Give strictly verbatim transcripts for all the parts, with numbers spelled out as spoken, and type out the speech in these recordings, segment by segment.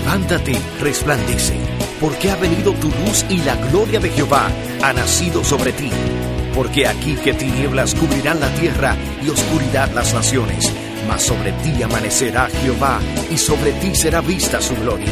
Levántate, resplandece, porque ha venido tu luz y la gloria de Jehová ha nacido sobre ti. Porque aquí que tinieblas cubrirán la tierra y oscuridad las naciones, mas sobre ti amanecerá Jehová y sobre ti será vista su gloria.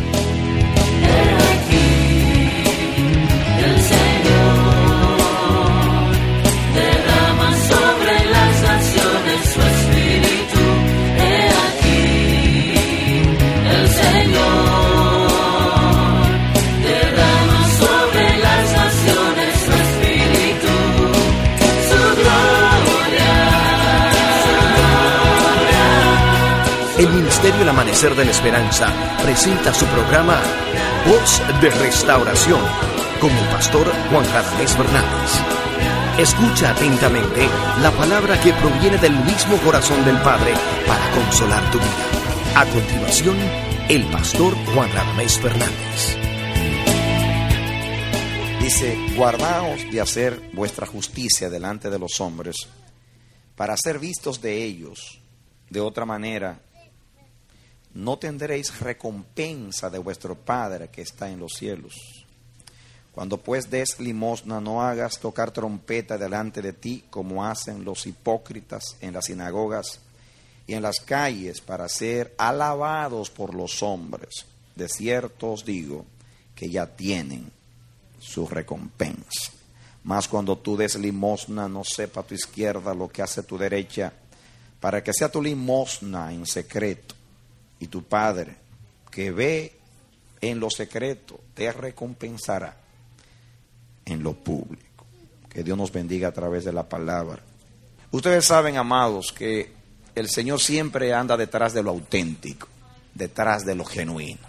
El Ministerio El Amanecer de la Esperanza presenta su programa Voz de Restauración con el pastor Juan Radamés Fernández. Escucha atentamente la palabra que proviene del mismo corazón del Padre para consolar tu vida. A continuación, el pastor Juan Radamés Fernández. Dice: guardaos de hacer vuestra justicia delante de los hombres, para ser vistos de ellos. De otra manera, no tendréis recompensa de vuestro Padre que está en los cielos. Cuando pues des limosna, no hagas tocar trompeta delante de ti, como hacen los hipócritas en las sinagogas y en las calles, para ser alabados por los hombres. De cierto os digo que ya tienen su recompensa. Mas cuando tú des limosna, no sepa tu izquierda lo que hace tu derecha, para que sea tu limosna en secreto, y tu Padre, que ve en lo secreto, te recompensará en lo público. Que Dios nos bendiga a través de la palabra. Ustedes saben, amados, que el Señor siempre anda detrás de lo auténtico, detrás de lo genuino.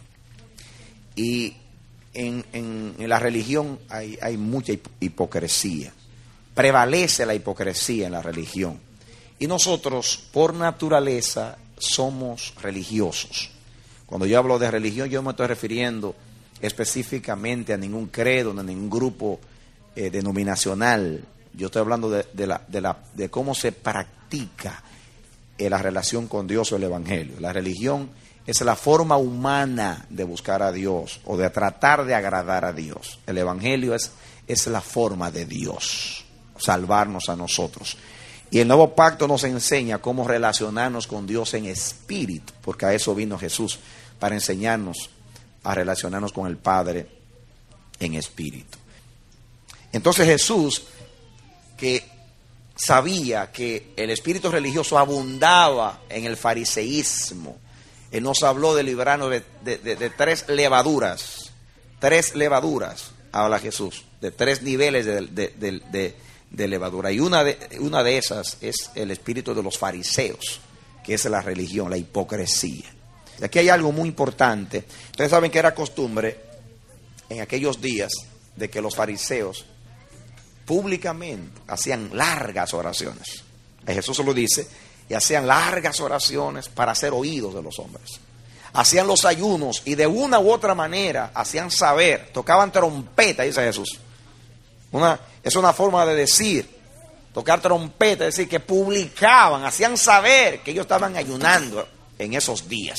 Y en, en, en la religión hay, hay mucha hipocresía. Prevalece la hipocresía en la religión. Y nosotros, por naturaleza, somos religiosos. Cuando yo hablo de religión, yo no me estoy refiriendo específicamente a ningún credo, ni a ningún grupo eh, denominacional. Yo estoy hablando de, de, la, de, la, de cómo se practica eh, la relación con Dios o el Evangelio. La religión es la forma humana de buscar a Dios o de tratar de agradar a Dios. El Evangelio es, es la forma de Dios, salvarnos a nosotros. Y el nuevo pacto nos enseña cómo relacionarnos con Dios en espíritu, porque a eso vino Jesús, para enseñarnos a relacionarnos con el Padre en espíritu. Entonces Jesús, que sabía que el espíritu religioso abundaba en el fariseísmo, Él nos habló de librarnos de, de, de, de tres levaduras, tres levaduras, habla Jesús, de tres niveles de, de, de, de de levadura, y una de, una de esas es el espíritu de los fariseos, que es la religión, la hipocresía. Y aquí hay algo muy importante. Ustedes saben que era costumbre en aquellos días de que los fariseos públicamente hacían largas oraciones. Jesús se lo dice, y hacían largas oraciones para ser oídos de los hombres. Hacían los ayunos y de una u otra manera hacían saber, tocaban trompeta, dice Jesús. Una, es una forma de decir, tocar trompeta, es decir, que publicaban, hacían saber que ellos estaban ayunando en esos días.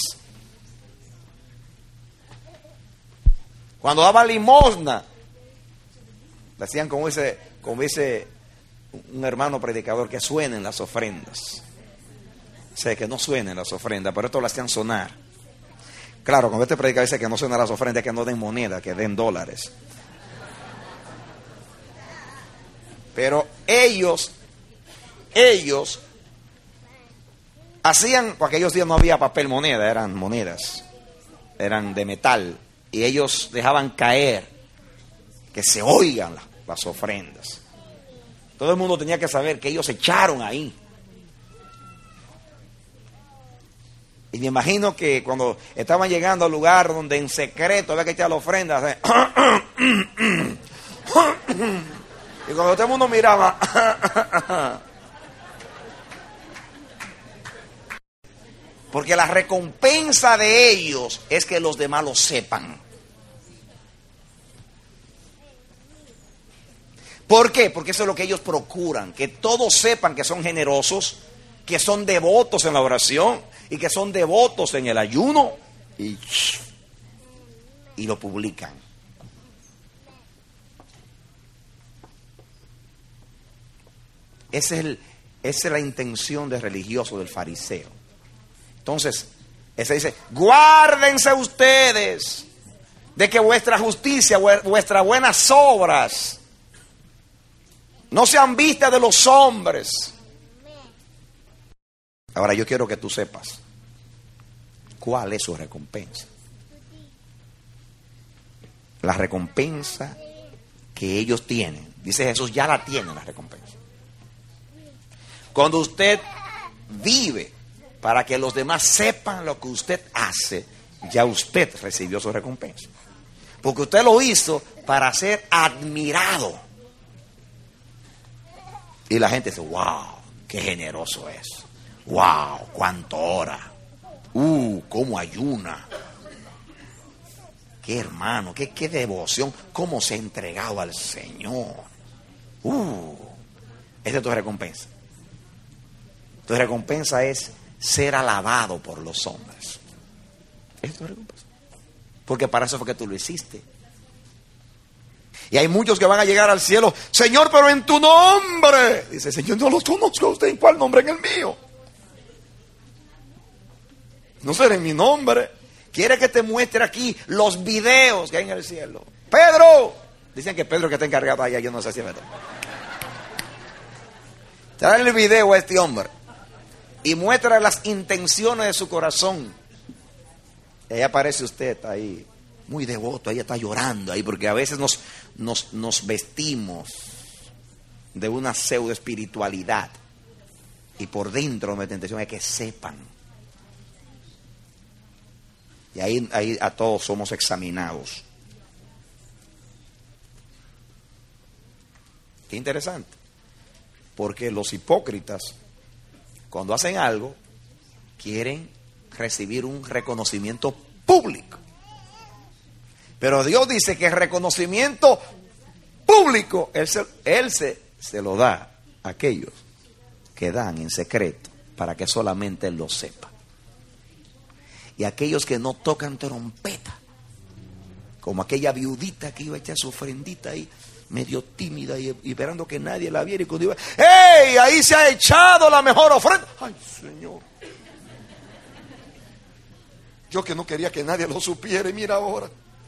Cuando daban limosna, decían como dice, como dice un hermano predicador, que suenen las ofrendas. O sea, que no suenen las ofrendas, pero esto lo hacían sonar. Claro, cuando este predicador dice que no suenan las ofrendas, que no den moneda, que den dólares. Pero ellos, ellos hacían, por aquellos días no había papel moneda, eran monedas, eran de metal, y ellos dejaban caer, que se oigan las, las ofrendas. Todo el mundo tenía que saber que ellos echaron ahí. Y me imagino que cuando estaban llegando al lugar donde en secreto había que echar la ofrenda, y cuando todo el mundo miraba, porque la recompensa de ellos es que los demás lo sepan. ¿Por qué? Porque eso es lo que ellos procuran, que todos sepan que son generosos, que son devotos en la oración y que son devotos en el ayuno. Y y lo publican. Ese es el, esa es la intención del religioso, del fariseo. Entonces, ese dice, guárdense ustedes de que vuestra justicia, vuestras buenas obras no sean vistas de los hombres. Ahora yo quiero que tú sepas cuál es su recompensa. La recompensa que ellos tienen, dice Jesús, ya la tienen la recompensa. Cuando usted vive para que los demás sepan lo que usted hace, ya usted recibió su recompensa. Porque usted lo hizo para ser admirado. Y la gente dice, wow, qué generoso es. Wow, cuánto ora. Uh, cómo ayuna. Qué hermano, qué, qué devoción, cómo se ha entregado al Señor. Uh, esa es tu recompensa. Tu recompensa es ser alabado por los hombres. Esa es tu recompensa. Porque para eso fue que tú lo hiciste. Y hay muchos que van a llegar al cielo. Señor, pero en tu nombre. Dice, Señor, no los conozco a usted. ¿En cuál nombre? En el mío. No será en mi nombre. Quiere que te muestre aquí los videos que hay en el cielo. Pedro. Dicen que Pedro que está encargado allá. Yo no sé si es verdad. Trae el video a este hombre y muestra las intenciones de su corazón. Y ahí aparece usted ahí, muy devoto, ahí está llorando ahí, porque a veces nos, nos, nos vestimos de una pseudo espiritualidad y por dentro nuestra intención es que sepan. Y ahí, ahí a todos somos examinados. Qué interesante. Porque los hipócritas, cuando hacen algo, quieren recibir un reconocimiento público. Pero Dios dice que el reconocimiento público, Él se, él se, se lo da a aquellos que dan en secreto, para que solamente Él lo sepa. Y aquellos que no tocan trompeta, como aquella viudita que iba a echar su ofrendita ahí, medio tímida y, y esperando que nadie la viera, y cuando iba, ¡hey! Ahí se ha echado la mejor ofrenda. ¡Ay, Señor! Yo que no quería que nadie lo supiera, y mira ahora.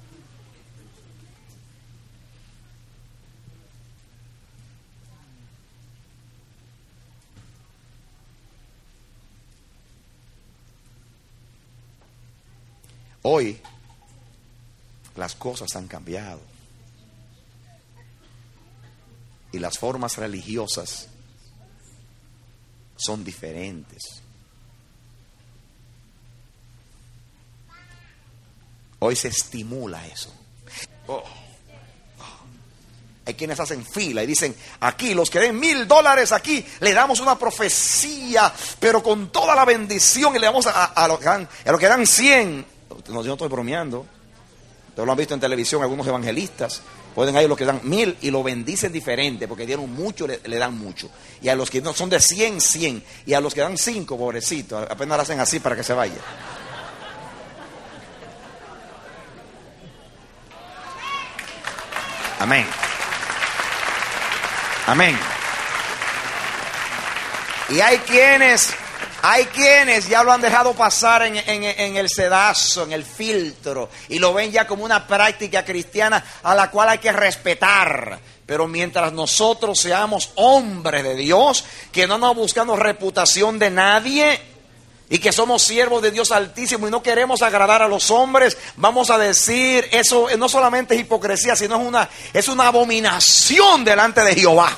Hoy las cosas han cambiado. Y las formas religiosas son diferentes. Hoy se estimula eso. Oh. Oh. Hay quienes hacen fila y dicen, aquí los que den mil dólares, aquí le damos una profecía, pero con toda la bendición, y le damos a, a, los, que dan, a los que dan cien. No, yo no estoy bromeando. Ustedes lo han visto en televisión, algunos evangelistas. Pueden ir los que dan mil y lo bendicen diferente, porque dieron mucho, le, le dan mucho. Y a los que no son de cien, cien. Y a los que dan cinco, pobrecitos, apenas lo hacen así para que se vaya. Amén. Amén. Y hay quienes, hay quienes ya lo han dejado pasar en, en, en el sedazo, en el filtro, y lo ven ya como una práctica cristiana a la cual hay que respetar. Pero mientras nosotros seamos hombres de Dios, que no andamos buscando reputación de nadie, y que somos siervos de Dios Altísimo y no queremos agradar a los hombres, vamos a decir, eso no solamente es hipocresía, sino es una, es una abominación delante de Jehová.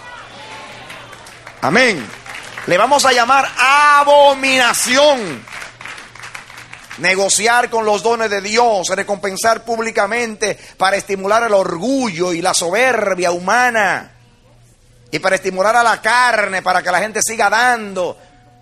Amén. Le vamos a llamar abominación. Negociar con los dones de Dios, recompensar públicamente para estimular el orgullo y la soberbia humana, y para estimular a la carne, para que la gente siga dando,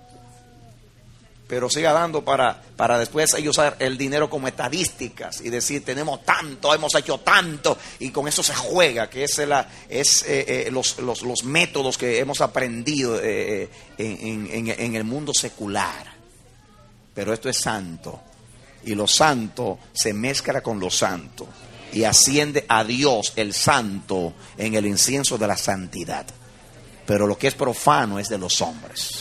pero siga dando para, para después ellos usar el dinero como estadísticas y decir, tenemos tanto, hemos hecho tanto, y con eso se juega, que es, la, es eh, eh, los, los, los métodos que hemos aprendido eh, en, en, en el mundo secular. Pero esto es santo, Y lo santo se mezcla con lo santo y asciende a Dios el santo en el incienso de la santidad. Pero lo que es profano es de los hombres.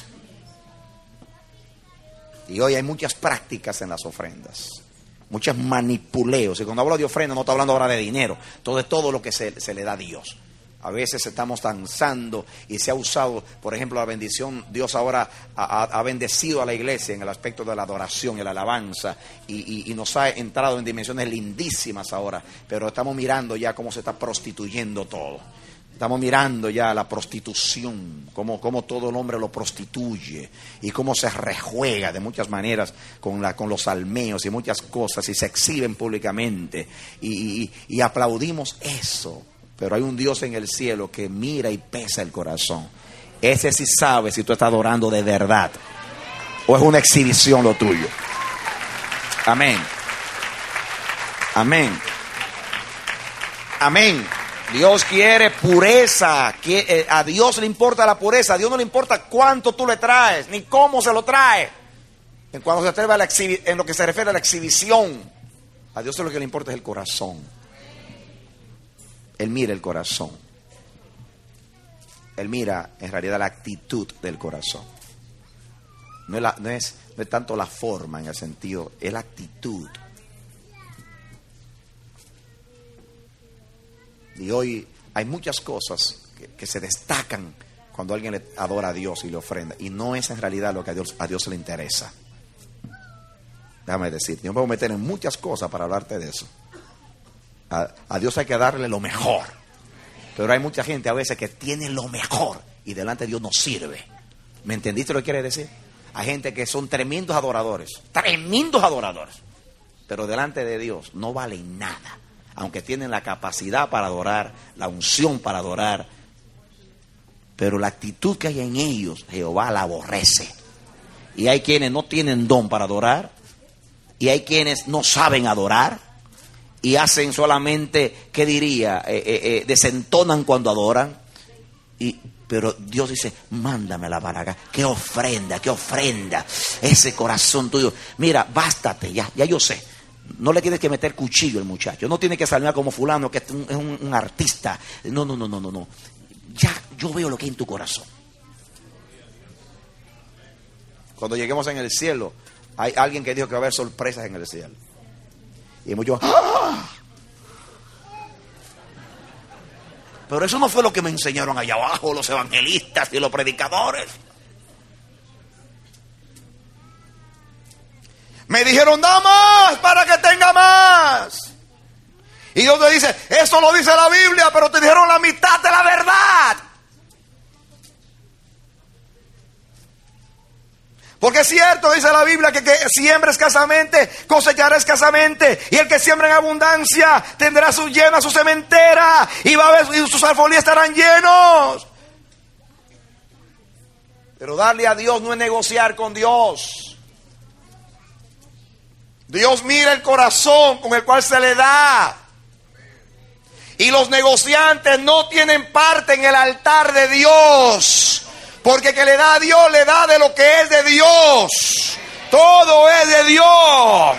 Y hoy hay muchas prácticas en las ofrendas, muchos manipuleos. Y cuando hablo de ofrenda no estoy hablando ahora de dinero, todo es todo lo que se, se le da a Dios. A veces estamos danzando y se ha usado, por ejemplo, la bendición. Dios ahora ha, ha bendecido a la iglesia en el aspecto de la adoración y la alabanza y, y, y nos ha entrado en dimensiones lindísimas ahora, pero estamos mirando ya cómo se está prostituyendo todo. Estamos mirando ya la prostitución, cómo, cómo todo el hombre lo prostituye y cómo se rejuega de muchas maneras con, la, con los almeos y muchas cosas y se exhiben públicamente y, y, y aplaudimos eso. Pero hay un Dios en el cielo que mira y pesa el corazón. Ese sí sabe si tú estás adorando de verdad o es una exhibición lo tuyo. Amén. Amén. Amén. Dios quiere pureza. A Dios le importa la pureza. A Dios no le importa cuánto tú le traes, ni cómo se lo trae. En, cuando se atreve a la exhibi- en lo que se refiere a la exhibición, a Dios lo que le importa es el corazón. Él mira el corazón. Él mira en realidad la actitud del corazón. No es, la, no es, no es tanto la forma en el sentido, es la actitud. Y hoy hay muchas cosas que, que se destacan cuando alguien le adora a Dios y le ofrenda. Y no es en realidad lo que a Dios, a Dios le interesa. Déjame decir, yo me puedo meter en muchas cosas para hablarte de eso. A, a Dios hay que darle lo mejor. Pero hay mucha gente a veces que tiene lo mejor y delante de Dios no sirve. ¿Me entendiste lo que quiere decir? Hay gente que son tremendos adoradores, tremendos adoradores, pero delante de Dios no valen nada. Aunque tienen la capacidad para adorar, la unción para adorar, pero la actitud que hay en ellos, Jehová la aborrece. Y hay quienes no tienen don para adorar, y hay quienes no saben adorar, y hacen solamente, ¿qué diría? Eh, eh, eh, desentonan cuando adoran, y, pero Dios dice, mándamela para acá, qué ofrenda, qué ofrenda, ese corazón tuyo. Mira, bástate, ya, ya yo sé. No le tienes que meter cuchillo al muchacho. No tiene que salir como fulano que es un, es un, un artista. No, no, no, no, no, no. Ya yo veo lo que hay en tu corazón. Cuando lleguemos en el cielo, hay alguien que dijo que va a haber sorpresas en el cielo. Y muchos, ¡ah! Pero eso no fue lo que me enseñaron allá abajo los evangelistas y los predicadores. Me dijeron, da más para que tenga más. Y Dios te dice, eso lo dice la Biblia, pero te dijeron la mitad de la verdad. Porque es cierto, dice la Biblia, que, que siembra escasamente, cosechará escasamente. Y el que siembra en abundancia tendrá su llena, su sementera. Y va a ver, y sus alfolías estarán llenos. Pero darle a Dios no es negociar con Dios. Dios mira el corazón con el cual se le da. Y los negociantes no tienen parte en el altar de Dios. Porque el que le da a Dios, le da de lo que es de Dios. Todo es de Dios.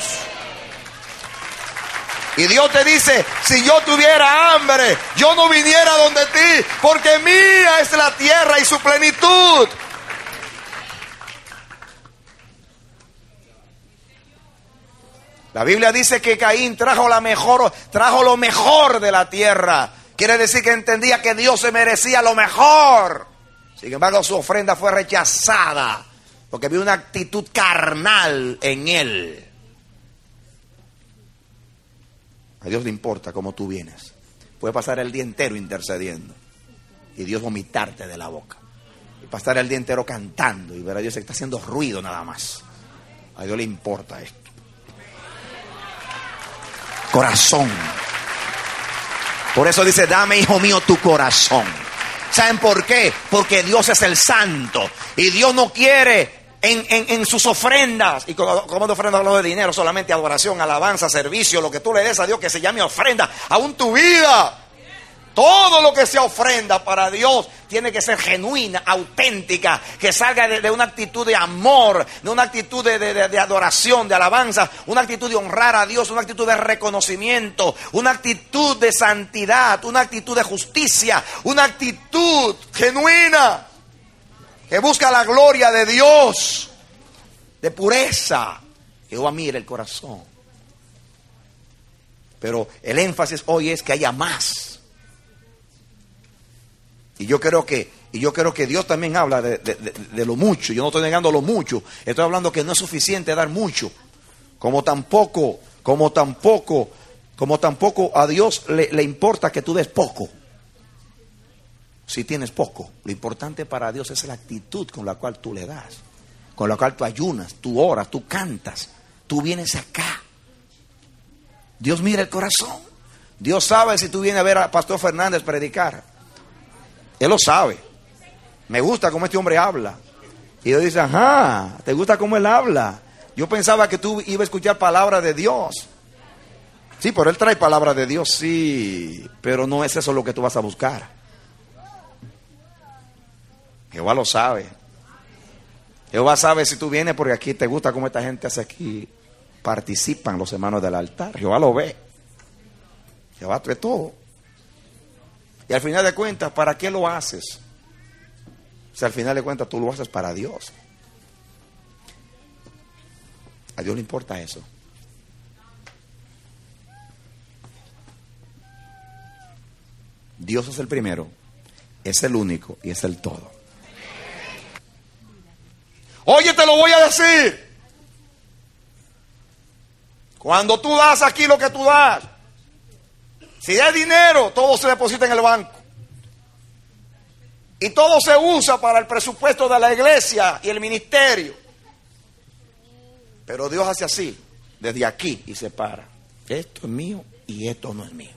Y Dios te dice, si yo tuviera hambre, yo no viniera donde ti, porque mía es la tierra y su plenitud. La Biblia dice que Caín trajo la mejor, trajo lo mejor de la tierra. Quiere decir que entendía que Dios se merecía lo mejor. Sin embargo, su ofrenda fue rechazada porque había una actitud carnal en él. A Dios le importa cómo tú vienes. Puedes pasar el día entero intercediendo y Dios vomitarte de la boca. Y pasar el día entero cantando y ver a Dios que está haciendo ruido nada más. A Dios le importa esto. Corazón. Por eso dice, dame, hijo mío, tu corazón. ¿Saben por qué? Porque Dios es el santo. Y Dios no quiere en, en, en sus ofrendas. Y como, como de ofrenda hablo de dinero, solamente adoración, alabanza, servicio, lo que tú le des a Dios que se llame ofrenda. Aún tu vida. Todo lo que sea ofrenda para Dios tiene que ser genuina, auténtica, que salga de, de una actitud de amor, de una actitud de, de, de adoración, de alabanza, una actitud de honrar a Dios, una actitud de reconocimiento, una actitud de santidad, una actitud de justicia, una actitud genuina que busca la gloria de Dios, de pureza. Jehová mira el corazón. Pero el énfasis hoy es que haya más. Y yo creo que, y yo creo que Dios también habla de, de, de, de lo mucho. Yo no estoy negando lo mucho. Estoy hablando que no es suficiente dar mucho. Como tampoco, como tampoco, como tampoco a Dios le, le importa que tú des poco. Si tienes poco, lo importante para Dios es la actitud con la cual tú le das, con la cual tú ayunas, tú oras, tú cantas, tú vienes acá. Dios mira el corazón. Dios sabe si tú vienes a ver a Pastor Fernández predicar. Él lo sabe. Me gusta cómo este hombre habla. Y Dios dice, ajá, ¿te gusta cómo él habla? Yo pensaba que tú ibas a escuchar palabra de Dios. Sí, pero él trae palabra de Dios, sí. Pero no es eso lo que tú vas a buscar. Jehová lo sabe. Jehová sabe si tú vienes porque aquí te gusta cómo esta gente hace aquí. Participan los hermanos del altar. Jehová lo ve. Jehová ve todo. Y al final de cuentas, ¿para qué lo haces? O sea, al final de cuentas tú lo haces para Dios. A Dios le importa eso. Dios es el primero, es el único y es el todo. Oye, te lo voy a decir. Cuando tú das aquí lo que tú das, si es dinero, todo se deposita en el banco. Y todo se usa para el presupuesto de la iglesia y el ministerio. Pero Dios hace así, desde aquí, y separa. Esto es mío y esto no es mío.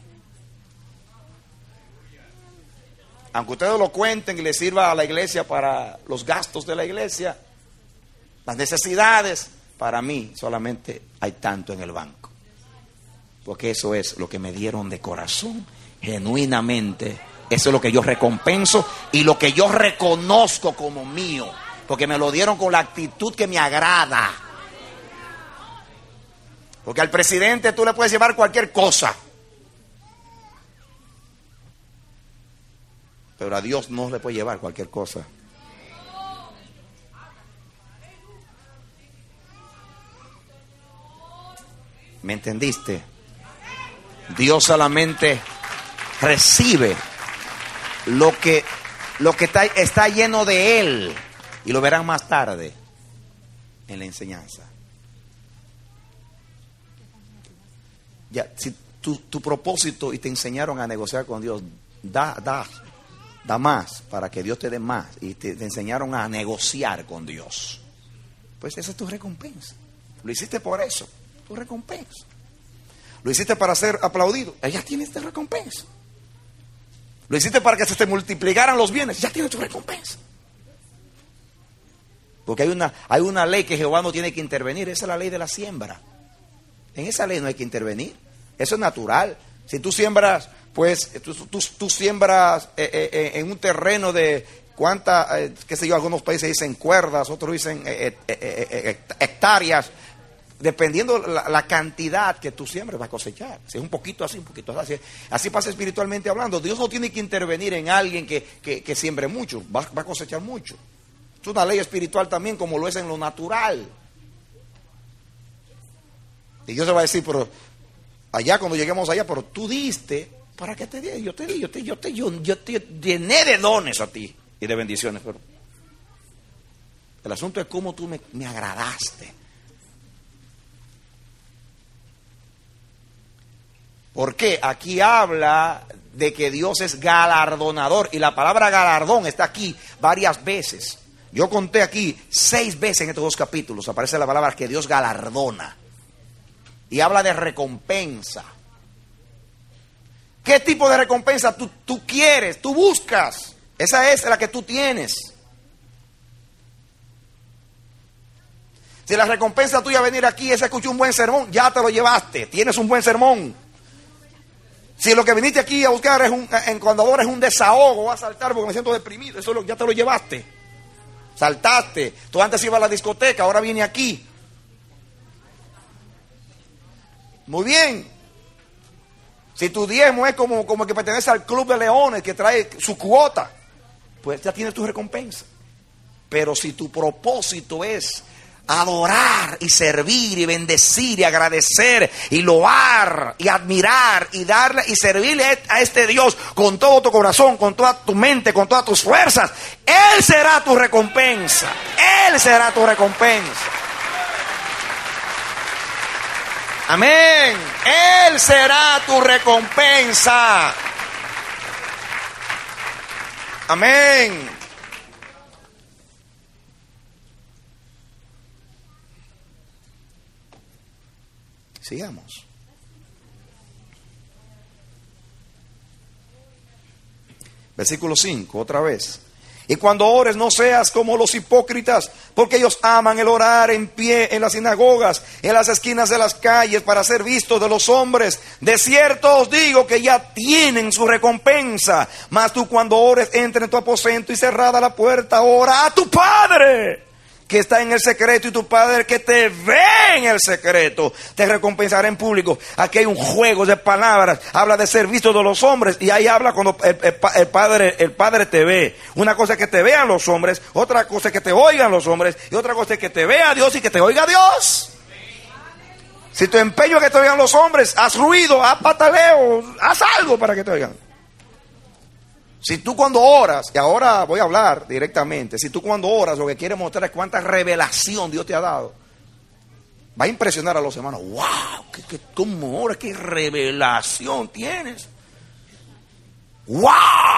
Aunque ustedes lo cuenten y le sirva a la iglesia para los gastos de la iglesia, las necesidades, para mí solamente hay tanto en el banco. Porque eso es lo que me dieron de corazón, genuinamente. Eso es lo que yo recompenso y lo que yo reconozco como mío. Porque me lo dieron con la actitud que me agrada. Porque al presidente tú le puedes llevar cualquier cosa. Pero a Dios no le puede llevar cualquier cosa. ¿Me entendiste? Dios solamente recibe lo que, lo que está, está lleno de Él. Y lo verán más tarde en la enseñanza. Ya, si tu, tu propósito y te enseñaron a negociar con Dios, da, da, da más para que Dios te dé más. Y te, te enseñaron a negociar con Dios. Pues esa es tu recompensa. Lo hiciste por eso, tu recompensa. Lo hiciste para ser aplaudido, ya tienes tu recompensa. Lo hiciste para que se te multiplicaran los bienes, ya tienes tu recompensa. Porque hay una, hay una ley que Jehová no tiene que intervenir, esa es la ley de la siembra. En esa ley no hay que intervenir, eso es natural. Si tú siembras, pues tú, tú, tú siembras eh, eh, en un terreno de cuánta, eh, qué sé yo, algunos países dicen cuerdas, otros dicen eh, eh, eh, eh, hectáreas. Dependiendo la, la cantidad que tú siembres, vas a cosechar. Si es un poquito así, un poquito así. Así pasa espiritualmente hablando. Dios no tiene que intervenir en alguien que, que, que siembre mucho. Va, va a cosechar mucho. Es una ley espiritual también, como lo es en lo natural. Y Dios se va a decir, pero allá cuando lleguemos allá, pero tú diste, ¿para qué te di? Yo te di, yo te, yo te, yo, yo te llené de dones a ti y de bendiciones. Pero el asunto es cómo tú me, me agradaste. ¿Por qué? Aquí habla de que Dios es galardonador. Y la palabra galardón está aquí varias veces. Yo conté aquí seis veces en estos dos capítulos. Aparece la palabra que Dios galardona. Y habla de recompensa. ¿Qué tipo de recompensa tú, tú quieres? Tú buscas. Esa es la que tú tienes. Si la recompensa tuya venir aquí es escuchar un buen sermón, ya te lo llevaste. Tienes un buen sermón. Si lo que viniste aquí a buscar es un, en cuando ahora es un desahogo, voy a saltar porque me siento deprimido, eso lo, ya te lo llevaste. Saltaste. Tú antes ibas a la discoteca, ahora viene aquí. Muy bien. Si tu diezmo es como, como el que pertenece al club de leones, que trae su cuota, pues ya tienes tu recompensa. Pero si tu propósito es adorar y servir y bendecir y agradecer y loar y admirar y darle y servirle a este Dios con todo tu corazón, con toda tu mente, con todas tus fuerzas, Él será tu recompensa. Él será tu recompensa. Amén. Él será tu recompensa. Amén. Sigamos. Versículo cinco, otra vez. Y cuando ores no seas como los hipócritas, porque ellos aman el orar en pie en las sinagogas, en las esquinas de las calles, para ser vistos de los hombres. De cierto os digo que ya tienen su recompensa. Mas tú cuando ores, entra en tu aposento y cerrada la puerta, ora a tu Padre que está en el secreto, y tu Padre que te ve en el secreto te recompensará en público. Aquí hay un juego de palabras. Habla de ser visto de los hombres, y ahí habla cuando el, el, el, padre, el Padre te ve. Una cosa es que te vean los hombres, otra cosa es que te oigan los hombres, y otra cosa es que te vea Dios y que te oiga Dios. Si tu empeño es que te oigan los hombres, haz ruido, haz pataleo, haz algo para que te oigan. Si tú cuando oras, y ahora voy a hablar directamente, si tú cuando oras lo que quieres mostrar es cuánta revelación Dios te ha dado, va a impresionar a los hermanos. ¡Wow! ¿Qué, qué, ¿Cómo oras? ¿Qué revelación tienes? ¡Wow!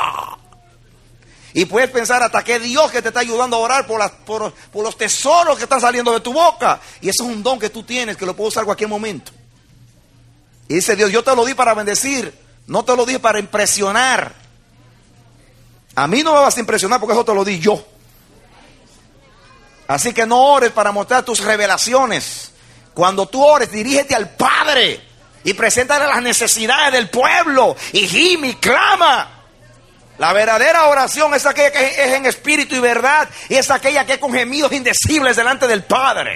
Y puedes pensar hasta que Dios que te está ayudando a orar por, las, por, por los tesoros que están saliendo de tu boca. Y eso es un don que tú tienes, que lo puedo usar en cualquier momento. Y dice Dios, yo te lo di para bendecir, no te lo di para impresionar. A mí no me vas a impresionar porque eso te lo di yo. Así que no ores para mostrar tus revelaciones. Cuando tú ores, dirígete al Padre y preséntale las necesidades del pueblo. Y gime y clama. La verdadera oración es aquella que es en espíritu y verdad, y es aquella que es con gemidos indecibles delante del Padre.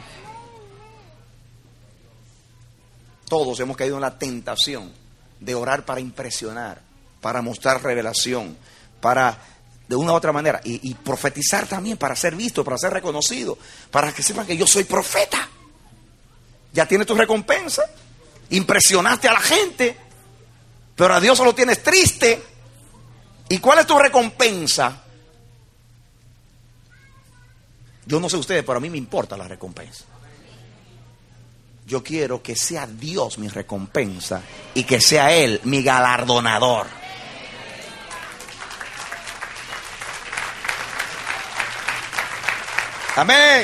Todos hemos caído en la tentación de orar para impresionar, para mostrar revelación, para de una u otra manera, y, y profetizar también para ser visto, para ser reconocido, para que sepan que yo soy profeta. Ya tienes tu recompensa, impresionaste a la gente, pero a Dios solo tienes triste. ¿Y cuál es tu recompensa? Yo no sé ustedes, pero a mí me importa la recompensa. Yo quiero que sea Dios mi recompensa y que sea Él mi galardonador. Amén.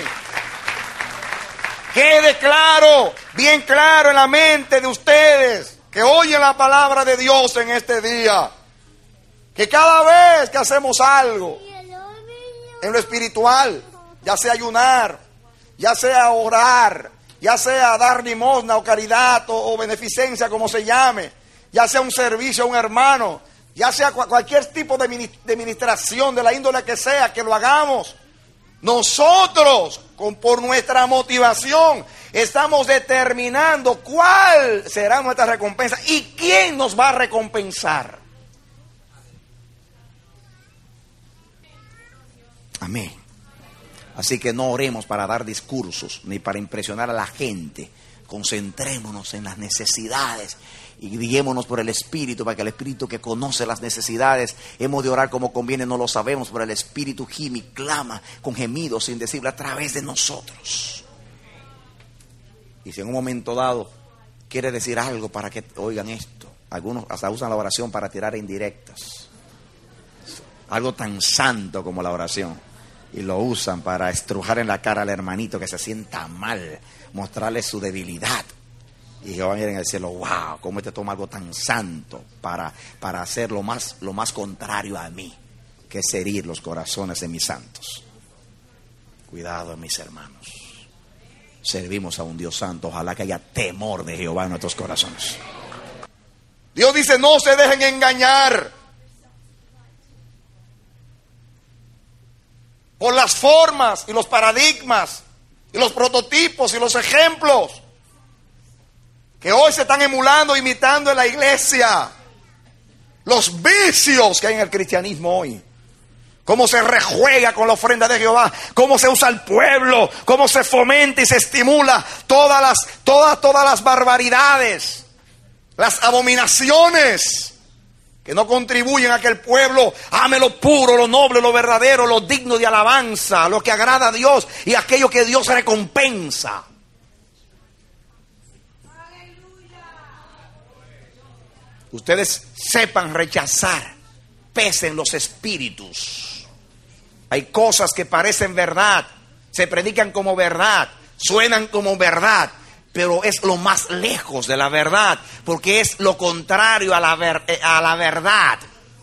Quede claro, bien claro en la mente de ustedes que oyen la palabra de Dios en este día, que cada vez que hacemos algo en lo espiritual, ya sea ayunar, ya sea orar, ya sea dar limosna o caridad o, o beneficencia, como se llame, ya sea un servicio a un hermano, ya sea cualquier tipo de ministración de la índole que sea, que lo hagamos. Nosotros, con, por nuestra motivación, estamos determinando cuál será nuestra recompensa y quién nos va a recompensar. Amén. Así que no oremos para dar discursos ni para impresionar a la gente. Concentrémonos en las necesidades y guiémonos por el Espíritu, para que el Espíritu que conoce las necesidades, hemos de orar como conviene, no lo sabemos, pero el Espíritu gime y clama con gemidos indecibles a través de nosotros. Y si en un momento dado quiere decir algo para que oigan esto, algunos hasta usan la oración para tirar indirectas, algo tan santo como la oración, y lo usan para estrujar en la cara al hermanito que se sienta mal, mostrarle su debilidad. Y Jehová mira en el cielo, wow, cómo este toma algo tan santo para, para hacer lo más, lo más contrario a mí, que es herir los corazones de mis santos. Cuidado, mis hermanos. Servimos a un Dios santo. Ojalá que haya temor de Jehová en nuestros corazones. Dios dice, no se dejen engañar por las formas y los paradigmas y los prototipos y los ejemplos que hoy se están emulando, imitando en la iglesia. Los vicios que hay en el cristianismo hoy. Cómo se rejuega con la ofrenda de Jehová, cómo se usa el pueblo, cómo se fomenta y se estimula todas las, todas, todas las barbaridades, las abominaciones que no contribuyen a que el pueblo ame lo puro, lo noble, lo verdadero, lo digno de alabanza, lo que agrada a Dios y aquello que Dios recompensa. Ustedes sepan rechazar, pesen los espíritus. Hay cosas que parecen verdad, se predican como verdad, suenan como verdad, pero es lo más lejos de la verdad, porque es lo contrario a la, ver, a la verdad.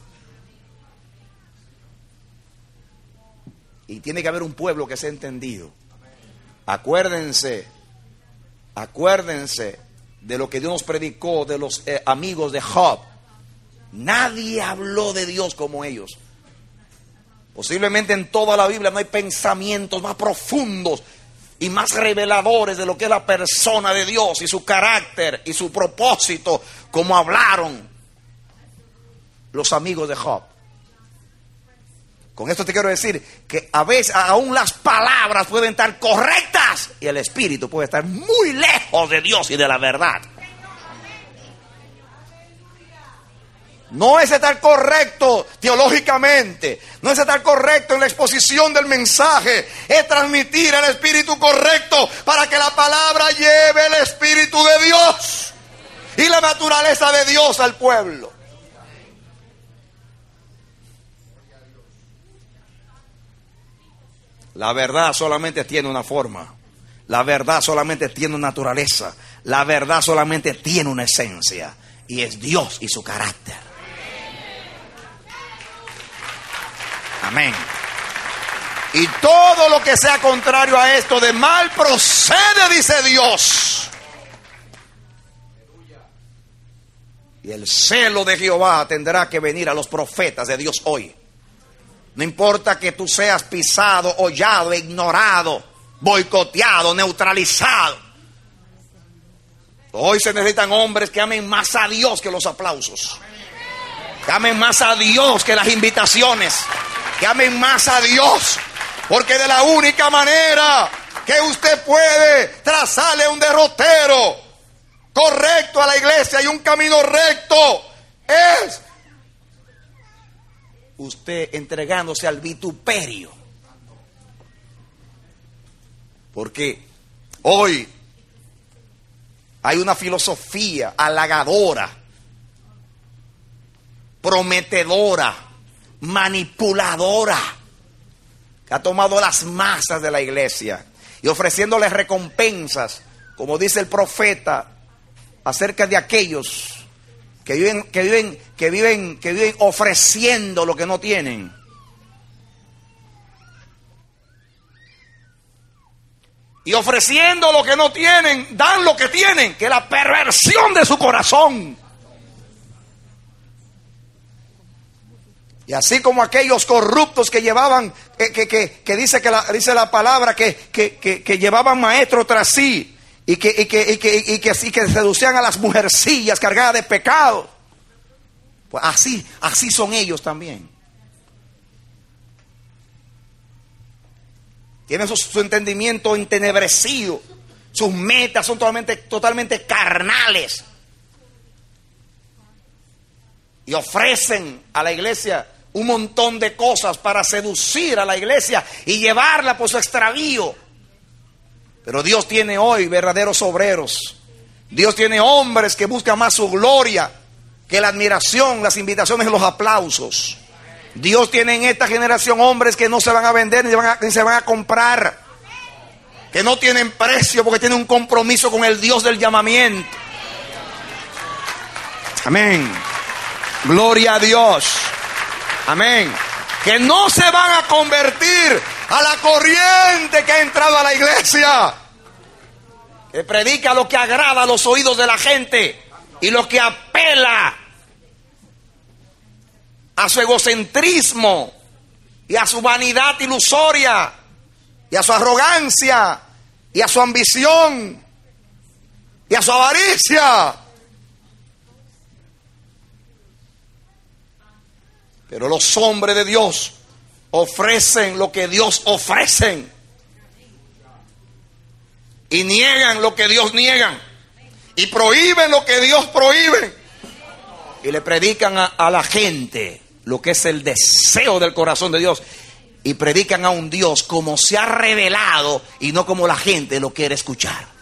Y tiene que haber un pueblo que sea entendido. Acuérdense, acuérdense de lo que Dios nos predicó de los eh, amigos de Job. Nadie habló de Dios como ellos. Posiblemente en toda la Biblia no hay pensamientos más profundos y más reveladores de lo que es la persona de Dios y su carácter y su propósito, como hablaron los amigos de Job. Con esto te quiero decir que a veces aún las palabras pueden estar correctas y el espíritu puede estar muy lejos de Dios y de la verdad. No es estar correcto teológicamente, no es estar correcto en la exposición del mensaje, es transmitir el espíritu correcto para que la palabra lleve el espíritu de Dios y la naturaleza de Dios al pueblo. La verdad solamente tiene una forma, la verdad solamente tiene una naturaleza, la verdad solamente tiene una esencia y es Dios y su carácter. Amén. Y todo lo que sea contrario a esto de mal procede, dice Dios. Y el celo de Jehová tendrá que venir a los profetas de Dios hoy. No importa que tú seas pisado, hollado, ignorado, boicoteado, neutralizado. Hoy se necesitan hombres que amen más a Dios que los aplausos. Que amen más a Dios que las invitaciones. Que amen más a Dios, porque de la única manera que usted puede trazarle un derrotero correcto a la iglesia y un camino recto es usted entregándose al vituperio. Porque hoy hay una filosofía halagadora, prometedora, manipuladora, que ha tomado las masas de la iglesia y ofreciéndoles recompensas, como dice el profeta, acerca de aquellos que viven, que viven, que viven, que viven ofreciendo lo que no tienen. Y ofreciendo lo que no tienen, dan lo que tienen, que es la perversión de su corazón. Y así como aquellos corruptos que llevaban, que, que, que, que dice que la, dice la palabra, que, que, que, que llevaban maestros tras sí, y que, y que, y que, y que, y que seducían a las mujercillas cargadas de pecado. Pues así, así son ellos también. Tienen su, su entendimiento entenebrecido, sus metas son totalmente, totalmente carnales. Y ofrecen a la iglesia un montón de cosas para seducir a la iglesia y llevarla por su extravío. Pero Dios tiene hoy verdaderos obreros. Dios tiene hombres que buscan más su gloria que la admiración, las invitaciones y los aplausos. Dios tiene en esta generación hombres que no se van a vender ni, van a, ni se van a comprar, que no tienen precio porque tienen un compromiso con el Dios del llamamiento. Amén. Gloria a Dios. Amén. Que no se van a convertir a la corriente que ha entrado a la iglesia, que predica lo que agrada a los oídos de la gente y lo que apela a su egocentrismo y a su vanidad ilusoria y a su arrogancia y a su ambición y a su avaricia. Pero los hombres de Dios ofrecen lo que Dios ofrece y niegan lo que Dios niega y prohíben lo que Dios prohíbe y le predican a, a la gente lo que es el deseo del corazón de Dios y predican a un Dios como se ha revelado y no como la gente lo quiere escuchar.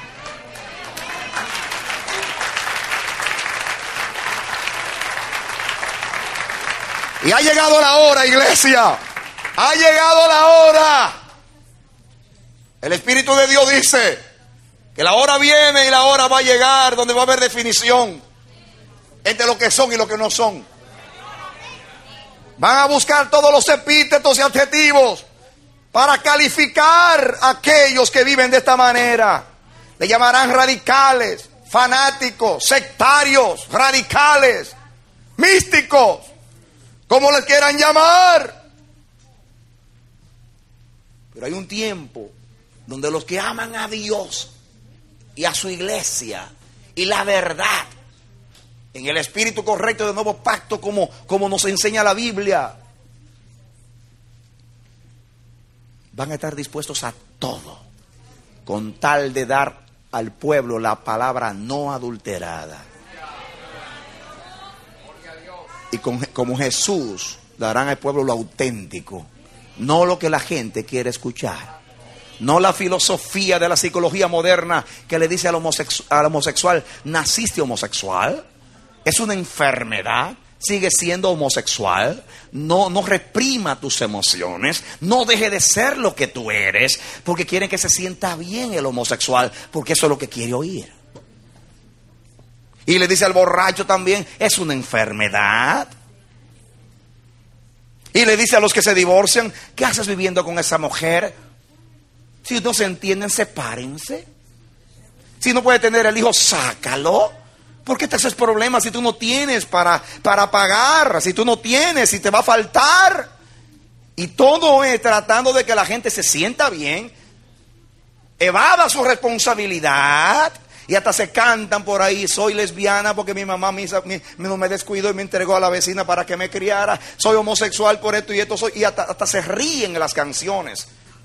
Y ha llegado la hora, iglesia. Ha llegado la hora. El Espíritu de Dios dice que la hora viene y la hora va a llegar donde va a haber definición entre lo que son y lo que no son. Van a buscar todos los epítetos y adjetivos para calificar a aquellos que viven de esta manera. Le llamarán radicales, fanáticos, sectarios, radicales, místicos, como les quieran llamar. Pero hay un tiempo donde los que aman a Dios y a su iglesia y la verdad en el espíritu correcto del nuevo pacto, como, como nos enseña la Biblia, van a estar dispuestos a todo con tal de dar al pueblo la palabra no adulterada. Y con, como Jesús darán al pueblo lo auténtico, no lo que la gente quiere escuchar, no la filosofía de la psicología moderna que le dice al, homosexu- al homosexual, naciste homosexual, es una enfermedad, sigue siendo homosexual, no, no reprima tus emociones, no deje de ser lo que tú eres, porque quieren que se sienta bien el homosexual, porque eso es lo que quiere oír. Y le dice al borracho también, es una enfermedad. Y le dice a los que se divorcian, ¿qué haces viviendo con esa mujer? Si no se entienden, sepárense. Si no puede tener el hijo, sácalo. ¿Por qué te haces problemas si tú no tienes para, para pagar? Si tú no tienes, si te va a faltar. Y todo es tratando de que la gente se sienta bien, evada su responsabilidad. Y hasta se cantan por ahí, soy lesbiana porque mi mamá me, me, no me descuidó y me entregó a la vecina para que me criara. Soy homosexual por esto y esto soy. Y hasta, hasta se ríen en las canciones.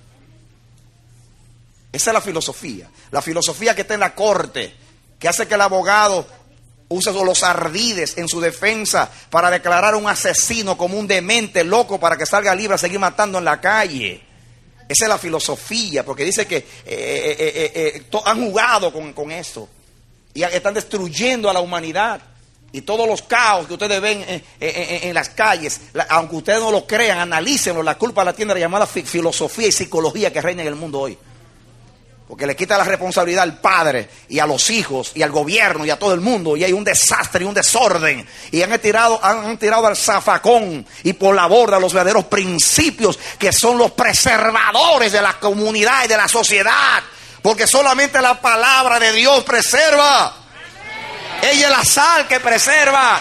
Esa es la filosofía. La filosofía que está en la corte, que hace que el abogado use los ardides en su defensa para declarar a un asesino como un demente loco para que salga libre a seguir matando en la calle. Esa es la filosofía, porque dice que eh, eh, eh, eh, to, han jugado con, con eso y están destruyendo a la humanidad. Y todos los caos que ustedes ven en, en, en las calles, la, aunque ustedes no lo crean, analícenlo, la culpa la tiene la llamada fi, filosofía y psicología que reina en el mundo hoy. Porque le quita la responsabilidad al padre y a los hijos y al gobierno y a todo el mundo. Y hay un desastre y un desorden. Y han tirado, han, han tirado al zafacón y por la borda los verdaderos principios que son los preservadores de la comunidad y de la sociedad. Porque solamente la palabra de Dios preserva. Ella es la sal que preserva.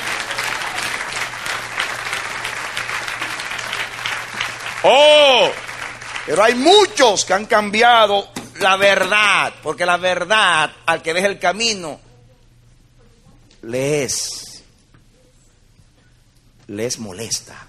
Oh, pero hay muchos que han cambiado la verdad, porque la verdad al que deja el camino le es les molesta.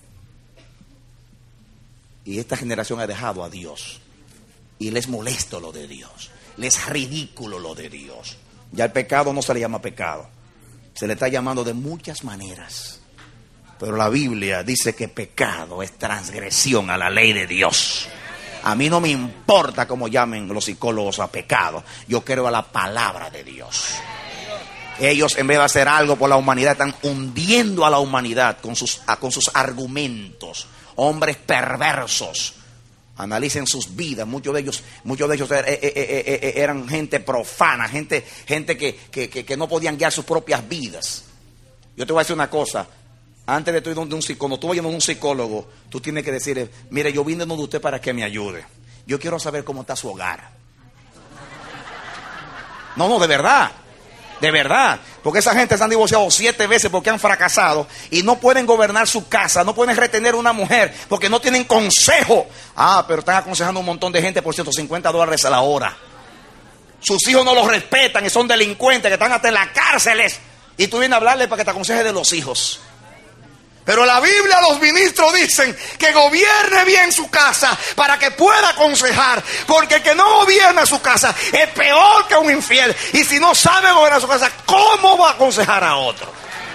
Y esta generación ha dejado a Dios y les molesto lo de Dios, les ridículo lo de Dios. Ya el pecado no se le llama pecado, se le está llamando de muchas maneras, pero la Biblia dice que pecado es transgresión a la ley de Dios. A mí no me importa cómo llamen los psicólogos a pecado. Yo creo a la palabra de Dios. Ellos, en vez de hacer algo por la humanidad, están hundiendo a la humanidad con sus, con sus argumentos. Hombres perversos. Analicen sus vidas. Muchos de ellos, muchos de ellos eran gente profana, gente, gente que, que, que, que no podían guiar sus propias vidas. Yo te voy a decir una cosa. Antes de tú ir donde un psicólogo, tú vayas donde un psicólogo, tú tienes que decirle, mire, yo vine donde usted para que me ayude. Yo quiero saber cómo está su hogar. No, no, de verdad. De verdad. Porque esa gente se han divorciado siete veces porque han fracasado y no pueden gobernar su casa, no pueden retener una mujer porque no tienen consejo. Ah, pero están aconsejando a un montón de gente por ciento cincuenta dólares a la hora. Sus hijos no los respetan y son delincuentes que están hasta en las cárceles. Y tú vienes a hablarle para que te aconseje de los hijos. Pero la Biblia, los ministros dicen que gobierne bien su casa para que pueda aconsejar. Porque el que no gobierna su casa es peor que un infiel. Y si no sabe gobernar su casa, ¿cómo va a aconsejar a otro?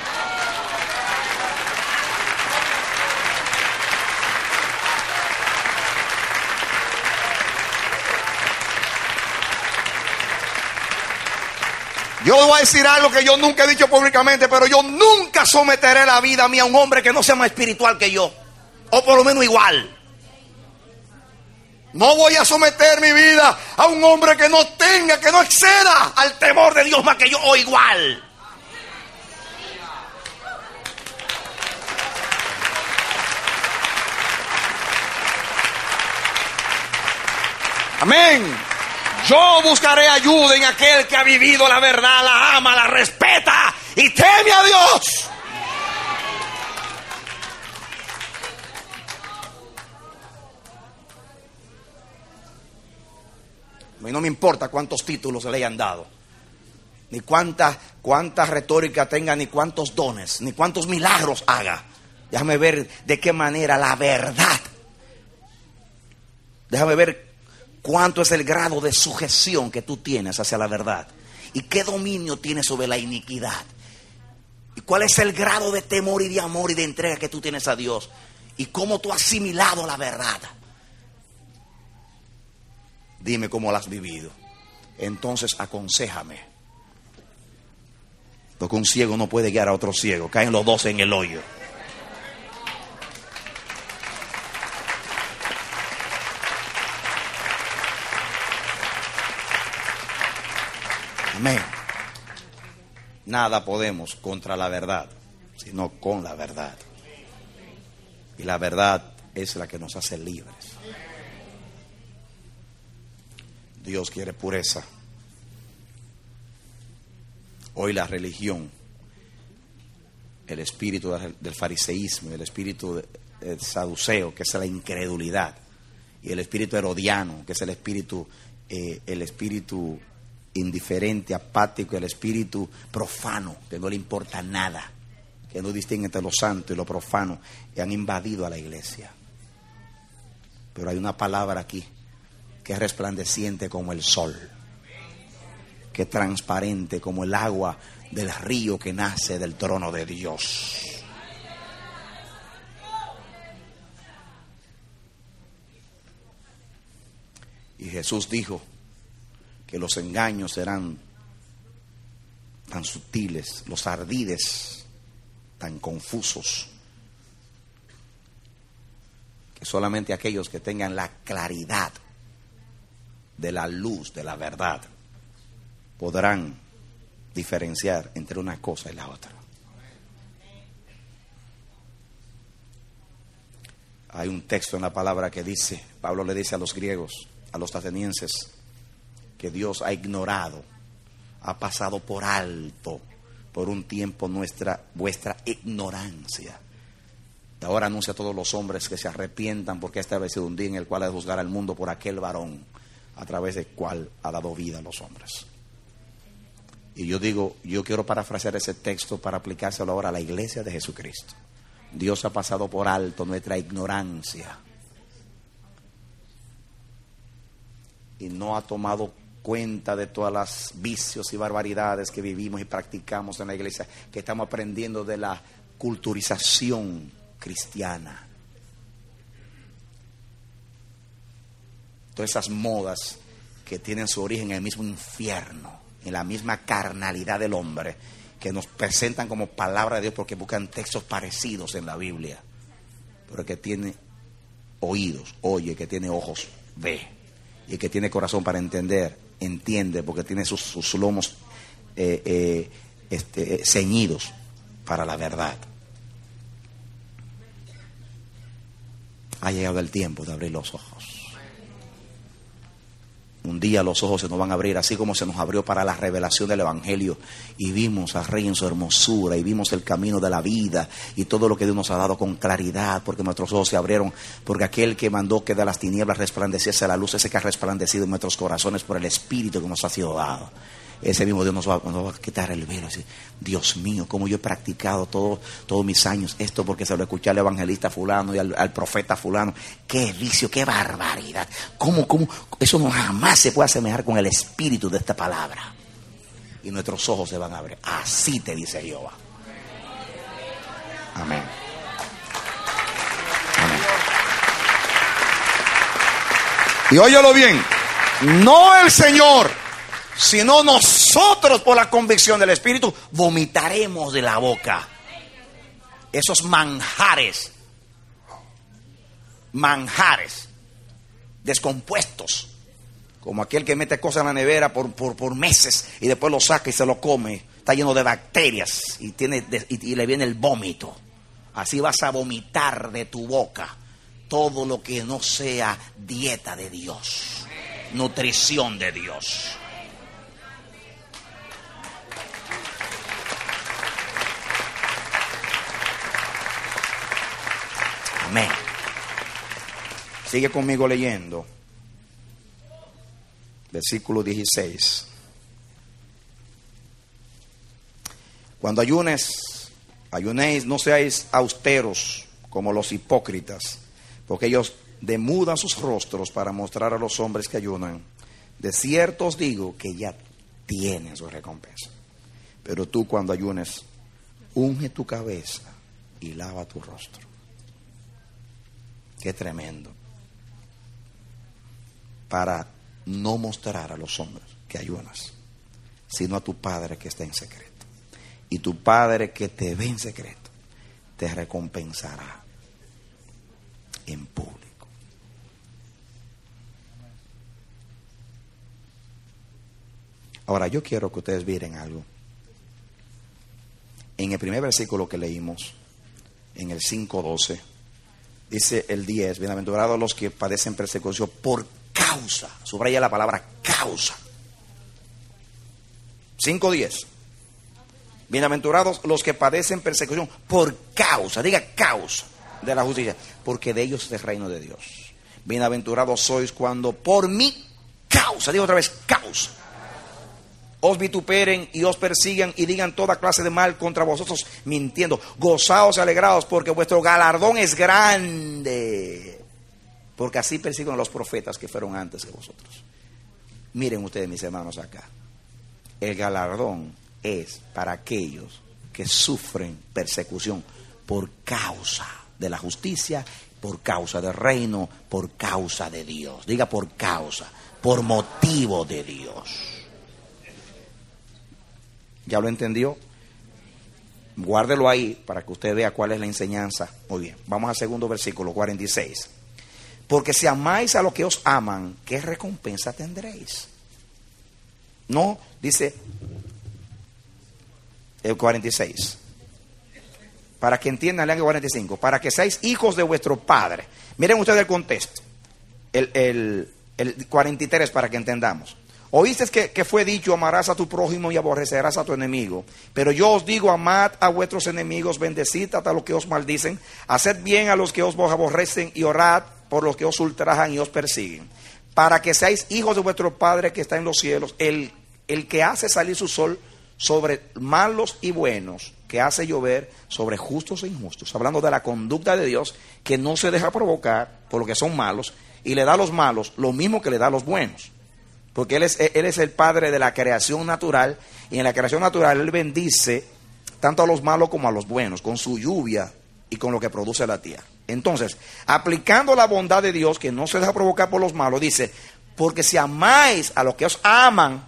Yo voy a decir algo que yo nunca he dicho públicamente, pero yo nunca someteré la vida mía a un hombre que no sea más espiritual que yo, o por lo menos igual. No voy a someter mi vida a un hombre que no tenga, que no exceda al temor de Dios más que yo, o igual. Amén. Yo buscaré ayuda en aquel que ha vivido la verdad, la ama, la respeta y teme a Dios. A mí no me importa cuántos títulos se le hayan dado, ni cuánta, cuánta retórica tenga, ni cuántos dones, ni cuántos milagros haga. Déjame ver de qué manera la verdad. Déjame ver cuánto es el grado de sujeción que tú tienes hacia la verdad. Y qué dominio tienes sobre la iniquidad. Y cuál es el grado de temor y de amor y de entrega que tú tienes a Dios. Y cómo tú has asimilado la verdad. Dime cómo la has vivido. Entonces aconséjame. Porque un ciego no puede guiar a otro ciego. Caen los dos en el hoyo. Amén. Nada podemos contra la verdad, sino con la verdad. Y la verdad es la que nos hace libres. Dios quiere pureza. Hoy la religión, el espíritu del fariseísmo, el espíritu del saduceo, que es la incredulidad, y el espíritu herodiano, que es el espíritu, eh, el espíritu indiferente, apático, el espíritu profano, que no le importa nada, que no distingue entre lo santo y lo profano, y han invadido a la iglesia. Pero hay una palabra aquí que es resplandeciente como el sol, que es transparente como el agua del río que nace del trono de Dios. Y Jesús dijo que los engaños serán tan sutiles, los ardides tan confusos, que solamente aquellos que tengan la claridad de la luz de la verdad podrán diferenciar entre una cosa y la otra. Hay un texto en la palabra que dice, Pablo le dice a los griegos, a los atenienses, que Dios ha ignorado, ha pasado por alto por un tiempo nuestra, vuestra ignorancia. Y ahora anuncia a todos los hombres que se arrepientan, porque ha establecido un día en el cual ha de juzgar al mundo por aquel varón a través del cual ha dado vida a los hombres. Y yo digo, yo quiero parafrasear ese texto para aplicárselo ahora a la iglesia de Jesucristo. Dios ha pasado por alto nuestra ignorancia y no ha tomado cuenta de todas las vicios y barbaridades que vivimos y practicamos en la iglesia, que estamos aprendiendo de la culturización cristiana. Todas esas modas que tienen su origen en el mismo infierno, en la misma carnalidad del hombre, que nos presentan como palabra de Dios porque buscan textos parecidos en la Biblia. Pero el que tiene oídos, oye; el que tiene ojos, ve; y el que tiene corazón para entender, entiende, porque tiene sus, sus lomos eh, eh, este, eh, ceñidos para la verdad. Ha llegado el tiempo de abrir los ojos. Un día los ojos se nos van a abrir, así como se nos abrió para la revelación del Evangelio, y vimos al Rey en su hermosura, y vimos el camino de la vida, y todo lo que Dios nos ha dado con claridad, porque nuestros ojos se abrieron, porque aquel que mandó que de las tinieblas resplandeciese la luz, ese que ha resplandecido en nuestros corazones por el Espíritu que nos ha sido dado. Ese mismo Dios nos va, nos va a quitar el velo. Dice, Dios mío, cómo yo he practicado todo, todos mis años esto, porque se lo escuché al evangelista fulano y al, al profeta fulano. Qué vicio, qué barbaridad. ¿Cómo, cómo? Eso no jamás se puede asemejar con el espíritu de esta palabra. Y nuestros ojos se van a abrir. Así te dice Jehová. Amén. Amén. Y óyelo bien. No el Señor, sino nosotros, por la convicción del Espíritu, vomitaremos de la boca esos manjares, manjares descompuestos, como aquel que mete cosas en la nevera por, por, por meses y después lo saca y se lo come. Está lleno de bacterias y, tiene, de, y, y le viene el vómito. Así vas a vomitar de tu boca todo lo que no sea dieta de Dios, nutrición de Dios. Amén. Sigue conmigo leyendo. Versículo dieciséis. Cuando ayunes, ayunéis, no seáis austeros como los hipócritas, porque ellos demudan sus rostros para mostrar a los hombres que ayunan. De cierto os digo que ya tienen su recompensa. Pero tú, cuando ayunes, unge tu cabeza y lava tu rostro. Qué tremendo. Para no mostrar a los hombres que ayunas, sino a tu Padre que está en secreto. Y tu Padre que te ve en secreto te recompensará en público. Ahora yo quiero que ustedes miren algo. En el primer versículo que leímos, en el cinco doce, dice el diez, bienaventurados los que padecen persecución por causa, subraya la palabra causa. cinco diez. Bienaventurados los que padecen persecución por causa, diga causa de la justicia, porque de ellos es el reino de Dios. Bienaventurados sois cuando por mi causa, diga otra vez causa, os vituperen y os persigan y digan toda clase de mal contra vosotros mintiendo. Gozaos y alegraos, porque vuestro galardón es grande, porque así persiguen a los profetas que fueron antes que vosotros. Miren ustedes, mis hermanos, acá. El galardón es para aquellos que sufren persecución por causa de la justicia, por causa del reino, por causa de Dios. Diga por causa, por motivo de Dios. ¿Ya lo entendió? Guárdelo ahí para que usted vea cuál es la enseñanza. Muy bien, vamos al segundo versículo, cuarenta y seis. Porque si amáis a los que os aman, ¿qué recompensa tendréis? No, dice el cuarenta y seis. Para que entiendan, lean el cuarenta y cinco. Para que seáis hijos de vuestro Padre. Miren ustedes el contexto. El, el, el cuarenta y tres para que entendamos. Oíste que, que fue dicho, amarás a tu prójimo y aborrecerás a tu enemigo. Pero yo os digo, amad a vuestros enemigos, bendecid hasta los que os maldicen, haced bien a los que os aborrecen y orad por los que os ultrajan y os persiguen. Para que seáis hijos de vuestro Padre que está en los cielos, el, el que hace salir su sol sobre malos y buenos, que hace llover sobre justos e injustos. Hablando de la conducta de Dios, que no se deja provocar por lo que son malos, y le da a los malos lo mismo que le da a los buenos. Porque él es, él es el Padre de la creación natural, y en la creación natural Él bendice tanto a los malos como a los buenos, con su lluvia y con lo que produce la tierra. Entonces, aplicando la bondad de Dios, que no se deja provocar por los malos, dice, porque si amáis a los que os aman,